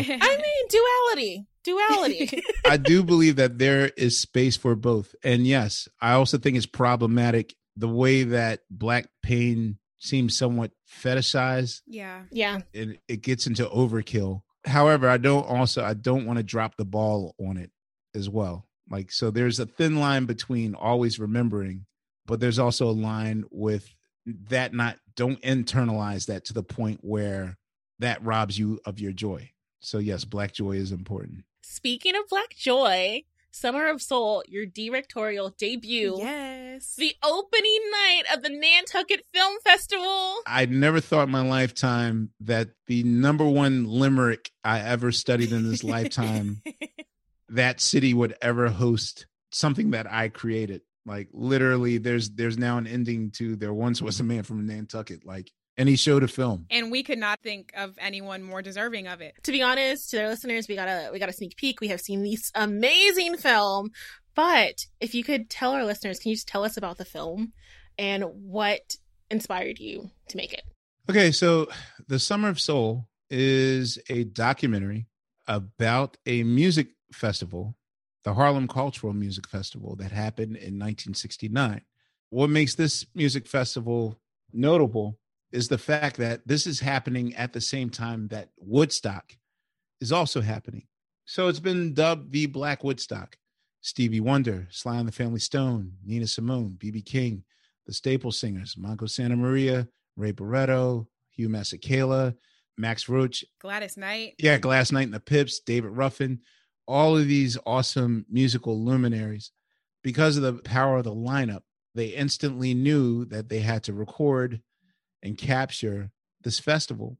duality. I do believe that there is space for both. And yes, I also think it's problematic the way that Black pain seems somewhat fetishized. Yeah. And it gets into overkill. However, I don't want to drop the ball on it as well. Like, so there's a thin line between always remembering, but there's also a line with that don't internalize that to the point where that robs you of your joy. So yes, Black joy is important. Speaking of Black joy, Summer of Soul, your directorial debut. Yes. The opening night of the Nantucket Film Festival. I never thought in my lifetime that the number one limerick I ever studied in this lifetime, that city would ever host something that I created. Like literally there's now an ending to There Once Was a Man from Nantucket. Like, and he showed a film. And we could not think of anyone more deserving of it. To be honest, to their listeners, we got a sneak peek. We have seen this amazing film. But if you could tell our listeners, can you just tell us about the film and what inspired you to make it? Okay, so The Summer of Soul is a documentary about a music festival, the Harlem Cultural Music Festival, that happened in 1969. What makes this music festival notable is the fact that this is happening at the same time that Woodstock is also happening. So it's been dubbed the Black Woodstock. Stevie Wonder, Sly and the Family Stone, Nina Simone, B.B. King, the Staple Singers, Manco Santa Maria, Ray Barretto, Hugh Masekela, Max Roach. Gladys Knight. Yeah, Gladys Knight and the Pips, David Ruffin. All of these awesome musical luminaries. Because of the power of the lineup, they instantly knew that they had to record and capture this festival.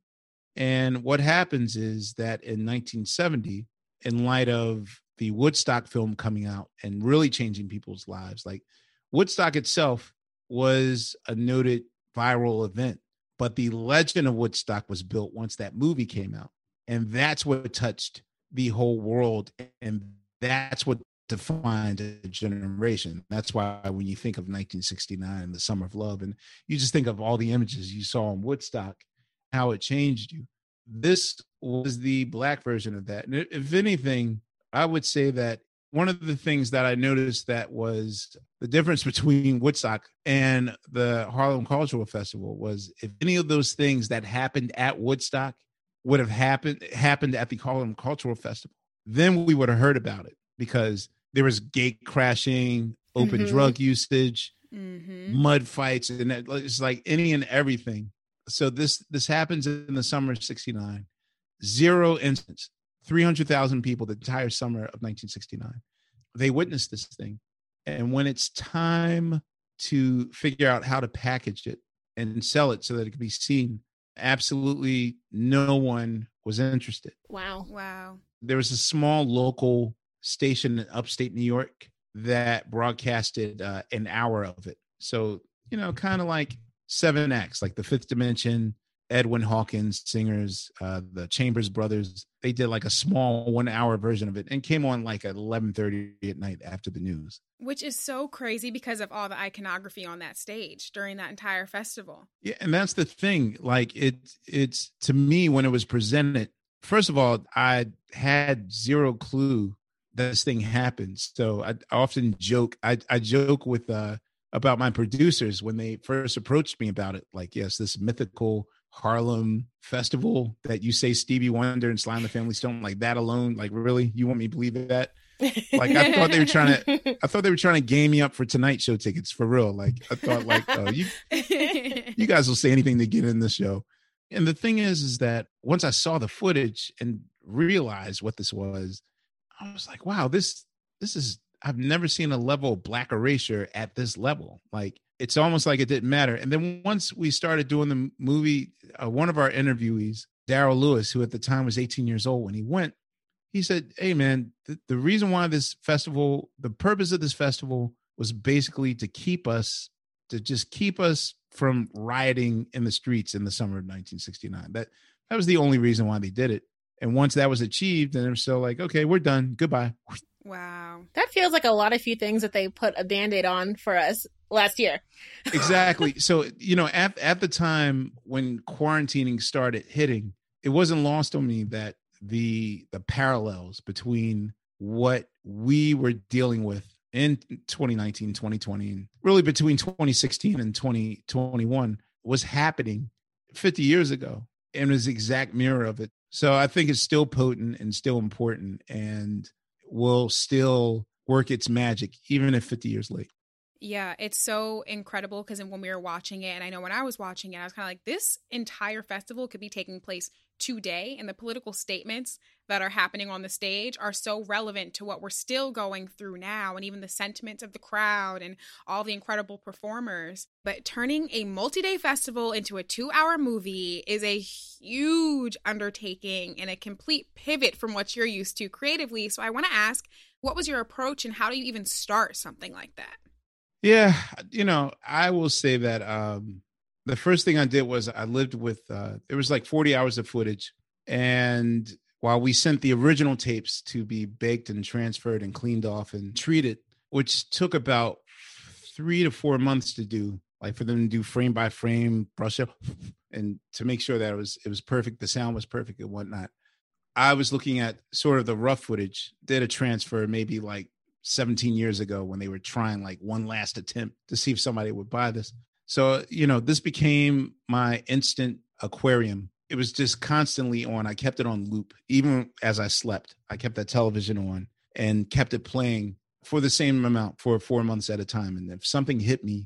And what happens is that in 1970, in light of the Woodstock film coming out and really changing people's lives, like Woodstock itself was a noted viral event, but the legend of Woodstock was built once that movie came out. And that's what touched the whole world. And that's what defined a generation. That's why when you think of 1969, the Summer of Love, and you just think of all the images you saw in Woodstock, how it changed you. This was the Black version of that. And if anything, I would say that one of the things that I noticed that was the difference between Woodstock and the Harlem Cultural Festival was if any of those things that happened at Woodstock would have happened at the Harlem Cultural Festival, then we would have heard about it, because there was gate crashing, open drug usage, mud fights, and it's like any and everything. So this happens in the summer of 69. 0 incidents, 300,000 people the entire summer of 1969. They witnessed this thing. And when it's time to figure out how to package it and sell it so that it could be seen, absolutely no one was interested. Wow. There was a small local station in upstate New York that broadcasted an hour of it. So, kind of like 7X, like the Fifth Dimension, Edwin Hawkins singers, the Chambers Brothers. They did like a small 1 hour version of it and came on like at 11:30 at night after the news. Which is so crazy because of all the iconography on that stage during that entire festival. Yeah, and that's the thing. Like it's to me, when it was presented, first of all, I had zero clue that this thing happened. So I often joke. I joke with about my producers when they first approached me about it. Like, yes, this mythical Harlem festival that you say Stevie Wonder and Sly and the Family Stone, like that alone, like really, you want me to believe that? Like I thought they were trying to game me up for Tonight Show tickets for real. Like I thought, like, oh, you guys will say anything to get in the show. And the thing is that once I saw the footage and realized what this was, I was like, wow, this is, I've never seen a level of Black erasure at this level. Like, it's almost like it didn't matter. And then once we started doing the movie, one of our interviewees, Daryl Lewis, who at the time was 18 years old when he went, he said, hey, man, the reason why this festival, the purpose of this festival was basically to keep us from rioting in the streets in the summer of 1969. That was the only reason why they did it. And once that was achieved, then they're still like, okay, we're done. Goodbye. Wow. That feels like a lot of few things that they put a Band-Aid on for us last year. Exactly. So, at the time when quarantining started hitting, it wasn't lost on me that the parallels between what we were dealing with in 2019, 2020, and really between 2016 and 2021 was happening 50 years ago, and was the exact mirror of it. So I think it's still potent and still important and will still work its magic, even if 50 years late. Yeah, it's so incredible because when we were watching it, and I know when I was watching it, I was kind of like, this entire festival could be taking place today, and the political statements that are happening on the stage are so relevant to what we're still going through now, and even the sentiments of the crowd and all the incredible performers. But turning a multi-day festival into a 2-hour movie is a huge undertaking and a complete pivot from what you're used to creatively. So I want to ask, what was your approach and how do you even start something like that? Yeah, I will say that the first thing I did was I lived with, there was like 40 hours of footage. And while we sent the original tapes to be baked and transferred and cleaned off and treated, which took about 3 to 4 months to do, like for them to do frame by frame, brush up, and to make sure that it was perfect, the sound was perfect and whatnot. I was looking at sort of the rough footage, did a transfer maybe like 17 years ago when they were trying like one last attempt to see if somebody would buy this. So, this became my instant aquarium. It was just constantly on. I kept it on loop. Even as I slept, I kept that television on and kept it playing for the same amount for 4 months at a time. And if something hit me,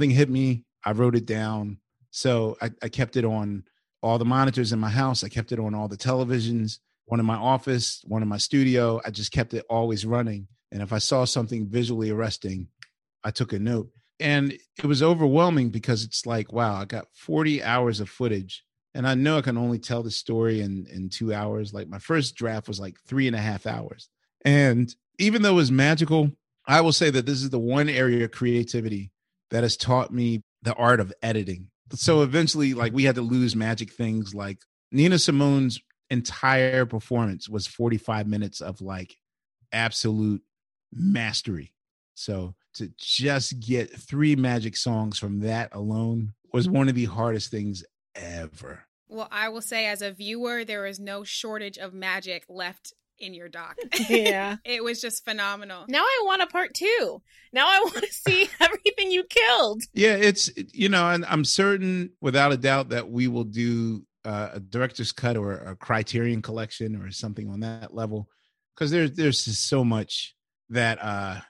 I wrote it down. So I kept it on all the monitors in my house. I kept it on all the televisions, one in my office, one in my studio. I just kept it always running. And if I saw something visually arresting, I took a note. And it was overwhelming because it's like, wow, I got 40 hours of footage. And I know I can only tell the story in 2 hours. Like my first draft was like 3.5 hours. And even though it was magical, I will say that this is the one area of creativity that has taught me the art of editing. So eventually, like, we had to lose magic things. Like, Nina Simone's entire performance was 45 minutes of like absolute mastery. So to just get 3 magic songs from that alone was one of the hardest things ever. Well, I will say, as a viewer, there is no shortage of magic left in your doc. Yeah. It was just phenomenal. Now I want a part 2. Now I want to see everything you killed. Yeah, it's, you know, and I'm certain without a doubt that we will do a director's cut or a Criterion collection or something on that level, because there's just so much that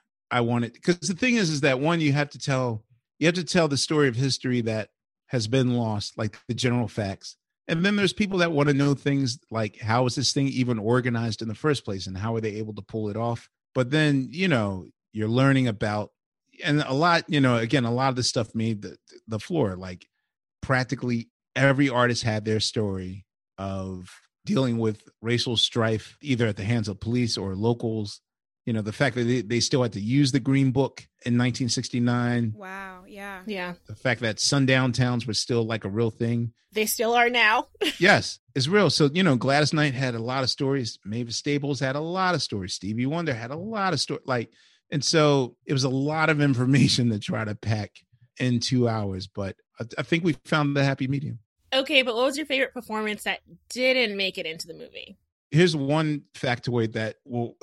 I wanted. Because the thing is that one, you have to tell the story of history that has been lost, like the general facts. And then there's people that want to know things like, how was this thing even organized in the first place, and how were they able to pull it off? But then, you know, you're learning about, and a lot, you know, again, a lot of this stuff made the floor. Like, practically every artist had their story of dealing with racial strife, either at the hands of police or locals. You know, the fact that they still had to use the Green Book in 1969. Wow, yeah. Yeah. The fact that sundown towns were still like a real thing. They still are now. Yes, it's real. So, you know, Gladys Knight had a lot of stories. Mavis Staples had a lot of stories. Stevie Wonder had a lot of stories. Like, and so it was a lot of information to try to pack in 2 hours. But I think we found the happy medium. Okay, but what was your favorite performance that didn't make it into the movie? Here's one factoid that will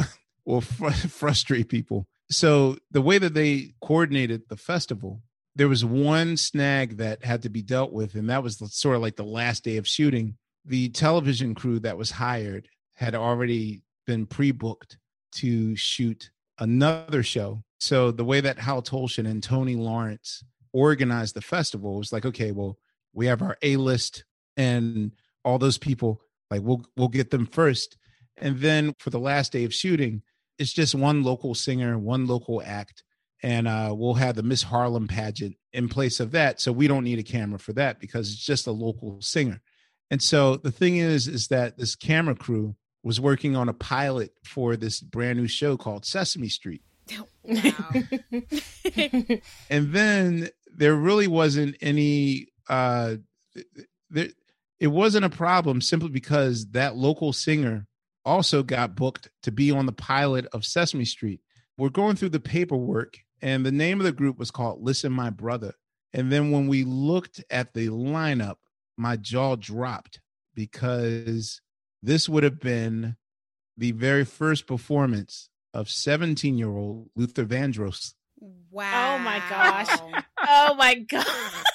frustrate people. So the way that they coordinated the festival, there was one snag that had to be dealt with, and that was sort of like the last day of shooting. The television crew that was hired had already been pre-booked to shoot another show. So the way that Hal Tolshin and Tony Lawrence organized the festival was like, okay, well, we have our A-list and all those people, like we'll get them first. And then for the last day of shooting, it's just one local singer, one local act. And we'll have the Miss Harlem pageant in place of that. So we don't need a camera for that because it's just a local singer. And so the thing is that this camera crew was working on a pilot for this brand new show called Sesame Street. Wow. And then there really wasn't any, it wasn't a problem simply because that local singer also got booked to be on the pilot of Sesame Street. We're going through the paperwork, and the name of the group was called Listen My Brother. And then when we looked at the lineup, my jaw dropped because this would have been the very first performance of 17-year-old Luther Vandross. Wow. Oh my gosh. Oh my God.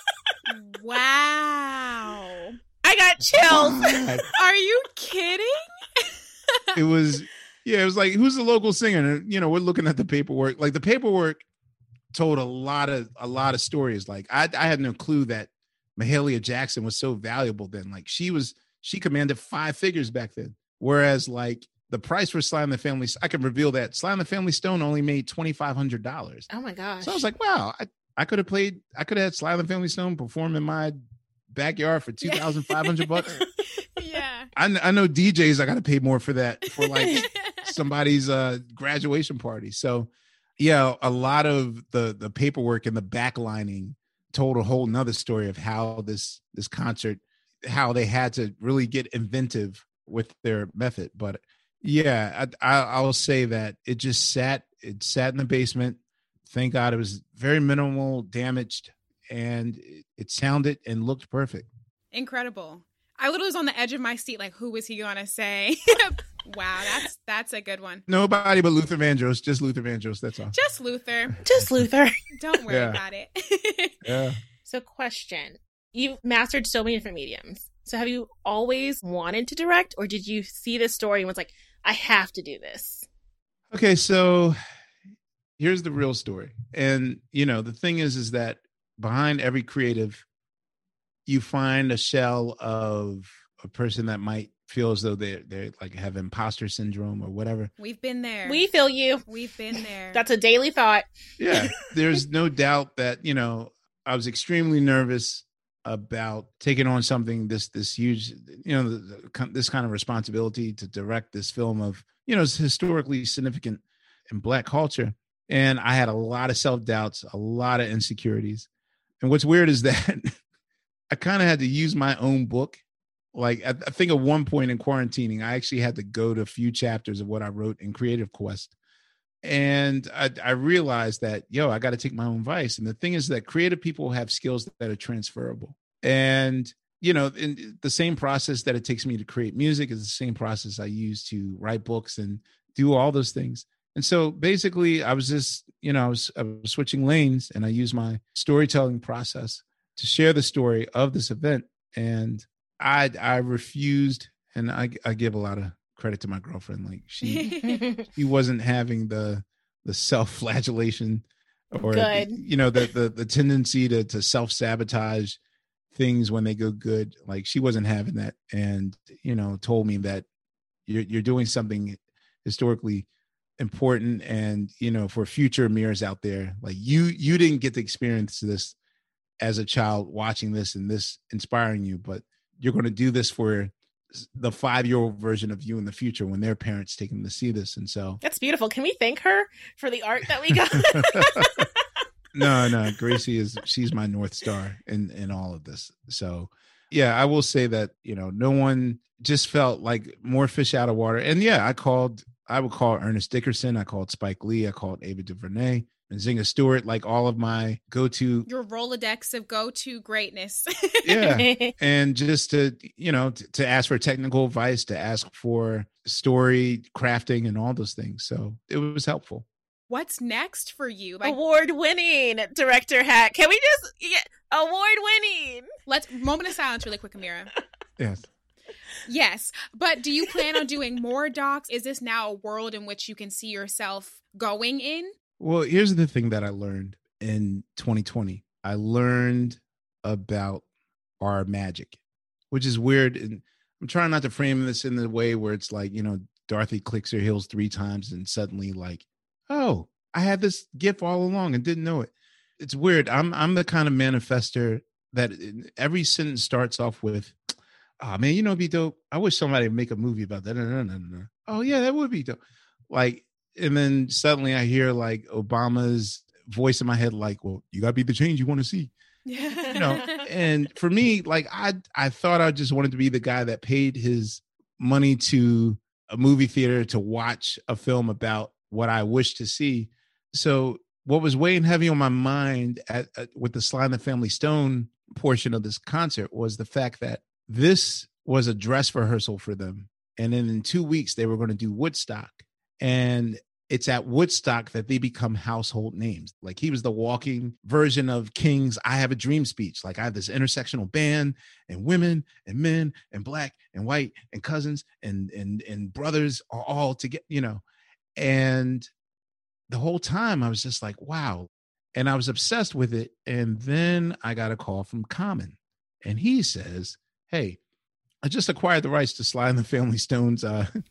Wow. I got chills. Are you kidding? It was like, who's the local singer? And, you know, we're looking at the paperwork. Like, the paperwork told a lot of stories. Like, I had no clue that Mahalia Jackson was so valuable then. Like, she commanded 5 figures back then. Whereas, like, the price for Sly and the Family, I can reveal that Sly and the Family Stone only made $2,500. Oh my gosh. So I was like, wow, I could have had Sly and the Family Stone perform in my backyard for $2,500. Yeah. I know DJs, I got to pay more for that, for like somebody's graduation party. So yeah, a lot of the paperwork and the backlining told a whole nother story of how this concert, how they had to really get inventive with their method. But yeah, I'll say that it sat in the basement. Thank God it was very minimal damaged, and it sounded and looked perfect. Incredible. I literally was on the edge of my seat, like, who was he going to say? Wow, that's a good one. Nobody but Luther Vandross, just Luther Vandross, that's all. Just Luther. Just Luther. Don't worry about it. Yeah. So question, you've mastered so many different mediums. So have you always wanted to direct, or did you see this story and was like, I have to do this? Okay, so here's the real story. And, you know, the thing is that behind every creative, you find a shell of a person that might feel as though they're like have imposter syndrome or whatever. We've been there. We feel you. We've been there. That's a daily thought. Yeah, there's no doubt that, you know, I was extremely nervous about taking on something this huge, you know, this kind of responsibility to direct this film of, you know, it's historically significant in Black culture. And I had a lot of self-doubts, a lot of insecurities. And what's weird is that I kind of had to use my own book. Like, I think at one point in quarantining, I actually had to go to a few chapters of what I wrote in Creative Quest. And I realized that, I got to take my own advice. And the thing is that creative people have skills that are transferable. And, in the same process that it takes me to create music is the same process I use to write books and do all those things. And so basically I was just, I was switching lanes, and I used my storytelling process to share the story of this event. And I refused, and I give a lot of credit to my girlfriend. Like she wasn't having the self-flagellation or the tendency to self-sabotage things when they go good. Like she wasn't having that, and told me that you're doing something historically important, and for future mirrors out there, like you didn't get to experience this as a child, watching this and this inspiring you, but you're going to do this for the 5-year-old version of you in the future when their parents take them to see this. And so that's beautiful. Can we thank her for the art that we got? No, Gracie she's my North Star in all of this. So yeah, I will say that, no one just felt like more fish out of water. And yeah, I would call Ernest Dickerson. I called Spike Lee. I called Ava DuVernay and Zinga Stewart, like all of my go-to. Your Rolodex of go-to greatness. Yeah. And just to ask for technical advice, to ask for story crafting and all those things. So it was helpful. What's next for you? Award-winning director hat. Can we just award-winning? Let's moment of silence really quick, Amira. Yes. Yes. But do you plan on doing more docs? Is this now a world in which you can see yourself going in? Well, here's the thing that I learned in 2020. I learned about our magic, which is weird. And I'm trying not to frame this in the way where it's like, Dorothy clicks her heels 3 times and suddenly like, oh, I had this gift all along and didn't know it. It's weird. I'm the kind of manifester that every sentence starts off with, oh man, it'd be dope. I wish somebody would make a movie about that. No. Oh yeah, that would be dope. Like, and then suddenly I hear like Obama's voice in my head, like, well, you gotta be the change you want to see. And for me, like I thought I just wanted to be the guy that paid his money to a movie theater to watch a film about what I wish to see. So what was weighing heavy on my mind with the Sly and the Family Stone portion of this concert was the fact that this was a dress rehearsal for them. And then in 2 weeks, they were going to do Woodstock. And it's at Woodstock that they become household names. Like he was the walking version of King's I Have a Dream speech. Like I have this intersectional band, and women and men and black and white and cousins and brothers are all together, And the whole time I was just like, wow. And I was obsessed with it. And then I got a call from Common, and he says, hey, I just acquired the rights to Sly and the Family Stone's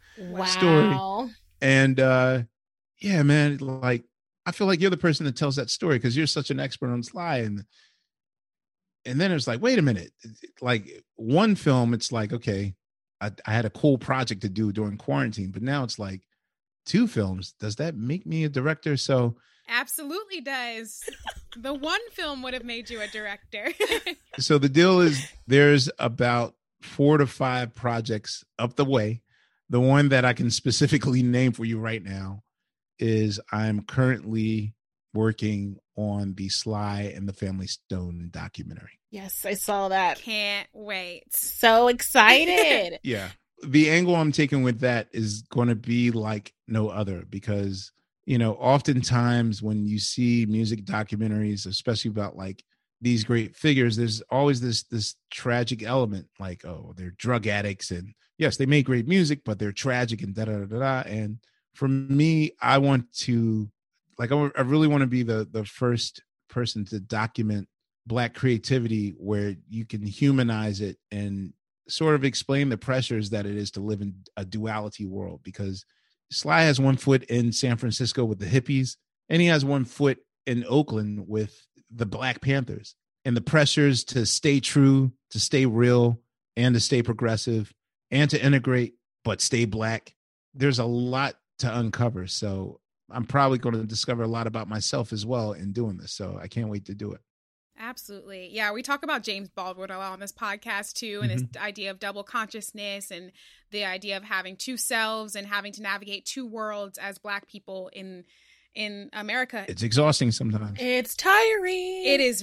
story. And yeah, man, like I feel like you're the person that tells that story because you're such an expert on Sly. And then it was like, wait a minute, like one film, it's like, okay, I had a cool project to do during quarantine, but now it's like 2 films. Does that make me a director? So absolutely does. The one film would have made you a director. So the deal is there's about 4 to 5 projects up the way. The one that I can specifically name for you right now is I'm currently working on the Sly and the Family Stone documentary. Yes, I saw that. Can't wait. So excited. Yeah. The angle I'm taking with that is going to be like no other because, oftentimes when you see music documentaries, especially about like these great figures, there's always this tragic element like, oh, they're drug addicts. And yes, they make great music, but they're tragic and da-da-da-da. And for me, I want to, like, I really want to be the first person to document Black creativity where you can humanize it and sort of explain the pressures that it is to live in a duality world. Because Sly has 1 foot in San Francisco with the hippies, and he has 1 foot in Oakland with the Black Panthers, and the pressures to stay true, to stay real, and to stay progressive, and to integrate, but stay Black. There's a lot to uncover. So I'm probably going to discover a lot about myself as well in doing this. So I can't wait to do it. Absolutely. Yeah, we talk about James Baldwin a lot on this podcast too, and this idea of double consciousness and the idea of having two selves and having to navigate two worlds as Black people in America. It's exhausting sometimes. It's tiring. It is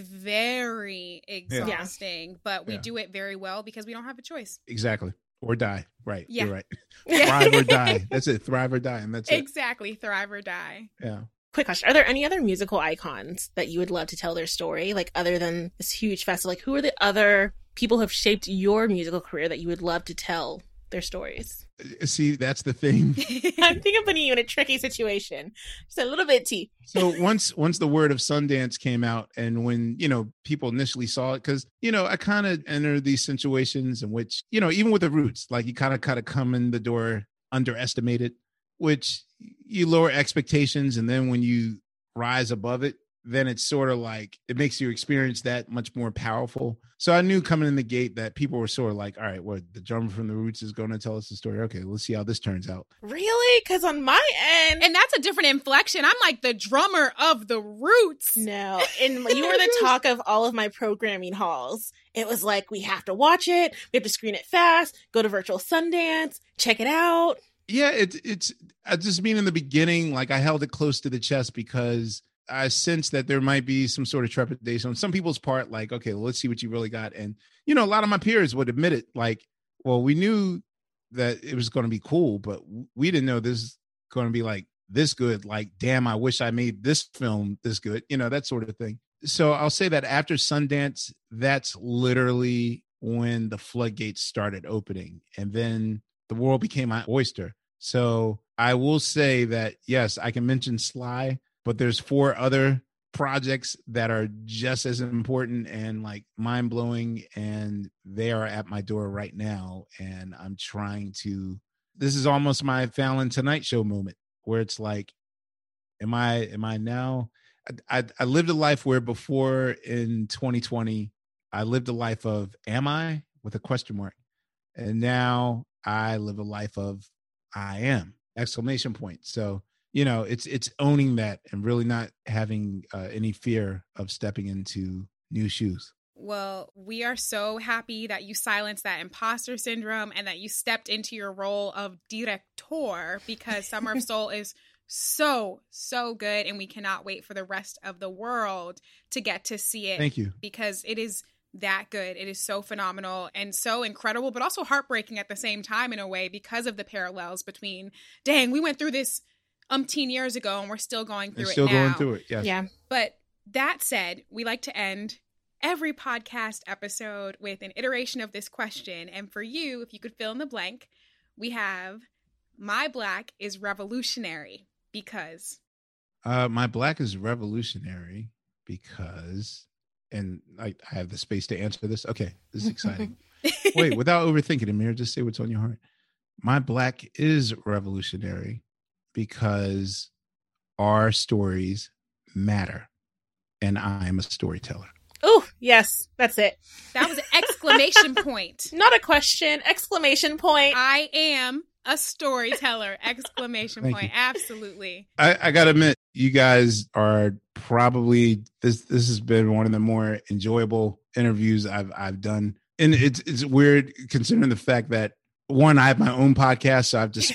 very exhausting, but we do it very well because we don't have a choice. Exactly. Or die. Right. Yeah. You're right. Thrive or die. That's it. Thrive or die. And that's it. Exactly. Thrive or die. Yeah. Quick question. Are there any other musical icons that you would love to tell their story? Like, other than this huge festival, like, who are the other people who have shaped your musical career that you would love to tell their stories? See, that's the thing. I'm thinking of putting you in a tricky situation. Just a little bit T. So once the word of Sundance came out, and when, people initially saw it, because, I kind of enter these situations in which, even with the Roots, like you kind of come in the door underestimated, which you lower expectations. And then when you rise above it, then it's sort of like, it makes your experience that much more powerful. So I knew coming in the gate that people were sort of like, all right, well, the drummer from the Roots is going to tell us the story. Okay, let's see how this turns out. Really? Because on my end... And that's a different inflection. I'm like the drummer of the Roots. No. And you were the talk of all of my programming halls. It was like, we have to watch it. We have to screen it fast. Go to virtual Sundance. Check it out. Yeah, it's I just mean in the beginning, like I held it close to the chest because I sensed that there might be some sort of trepidation on some people's part, like, okay, well, let's see what you really got. And, a lot of my peers would admit it, like, well, we knew that it was going to be cool, but we didn't know this is going to be like this good. Like, damn, I wish I made this film this good, that sort of thing. So I'll say that after Sundance, that's literally when the floodgates started opening. And then the world became my oyster. So I will say that, yes, I can mention Sly, but there's 4 other projects that are just as important and like mind blowing. And they are at my door right now. And I'm trying to, this is almost my Fallon Tonight Show moment where it's like, am I now, I lived a life where before in 2020, I lived a life of, am I, with a question mark. And now I live a life of I am, exclamation point. So, it's owning that and really not having any fear of stepping into new shoes. Well, we are so happy that you silenced that imposter syndrome and that you stepped into your role of director, because Summer of Soul is so, so good. And we cannot wait for the rest of the world to get to see it. Thank you. Because it is that good. It is so phenomenal and so incredible, but also heartbreaking at the same time in a way because of the parallels between, dang, we went through this umpteen years ago and we're still going through it now. Still going through it, yes. Yeah. But that said, we like to end every podcast episode with an iteration of this question. And for you, if you could fill in the blank, we have, my Black is revolutionary because... my Black is revolutionary because... And I have the space to answer this. Okay, this is exciting. Wait, without overthinking, Amir, just say what's on your heart. My Black is revolutionary because our stories matter, and I'm a storyteller. Oh, yes, that's it. That was an exclamation point. Not a question, exclamation point. I am a storyteller, exclamation point. You. Absolutely. I got to admit, you guys are probably, this has been one of the more enjoyable interviews I've done. And it's weird considering the fact that, one, I have my own podcast, so I have to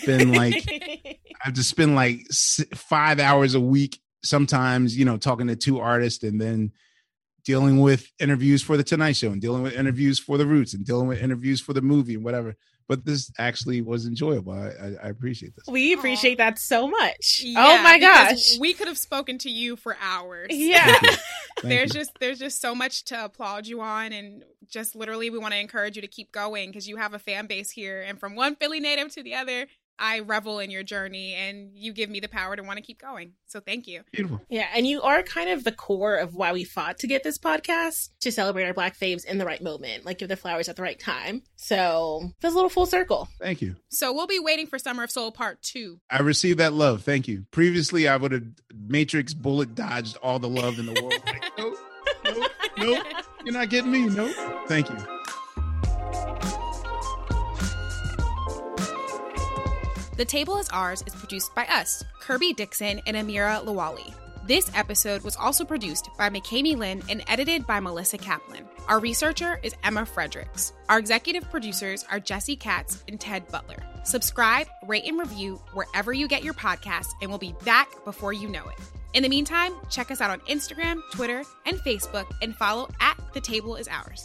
spend like 5 hours a week sometimes, talking to 2 artists and then dealing with interviews for the Tonight Show and dealing with interviews for the Roots and dealing with interviews for the movie and whatever. But this actually was enjoyable. I appreciate this. We appreciate that so much. Yeah, oh my gosh. We could have spoken to you for hours. Yeah. There's just so much to applaud you on, and just literally we want to encourage you to keep going because you have a fan base here. And from one Philly native to the other, I revel in your journey and you give me the power to want to keep going. So thank you. Beautiful. Yeah. And you are kind of the core of why we fought to get this podcast, to celebrate our Black faves in the right moment, like give the flowers at the right time. So it feels a little full circle. Thank you. So we'll be waiting for Summer of Soul Part 2. I received that love. Thank you. Previously, I would have Matrix bullet dodged all the love in the world. Like, nope, you're not getting me. Nope. Thank you. The Table is Ours is produced by us, Kirby Dixon and Amira Lawali. This episode was also produced by McKamey Lynn and edited by Melissa Kaplan. Our researcher is Emma Fredericks. Our executive producers are Jesse Katz and Ted Butler. Subscribe, rate, and review wherever you get your podcasts, and we'll be back before you know it. In the meantime, check us out on Instagram, Twitter, and Facebook, and follow at The Table is Ours.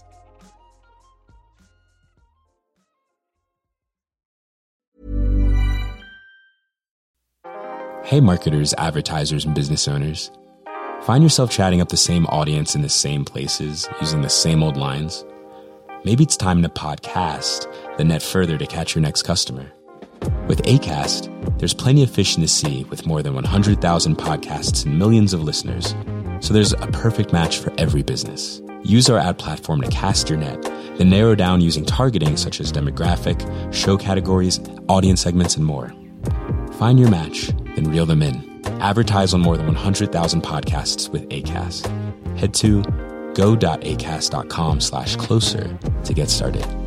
Hey marketers, advertisers, and business owners. Find yourself chatting up the same audience in the same places, using the same old lines? Maybe it's time to podcast the net further to catch your next customer. With Acast, there's plenty of fish in the sea with more than 100,000 podcasts and millions of listeners. So there's a perfect match for every business. Use our ad platform to cast your net, then narrow down using targeting such as demographic, show categories, audience segments, and more. Find your match, then reel them in. Advertise on more than 100,000 podcasts with Acast. Head to go.acast.com/closer to get started.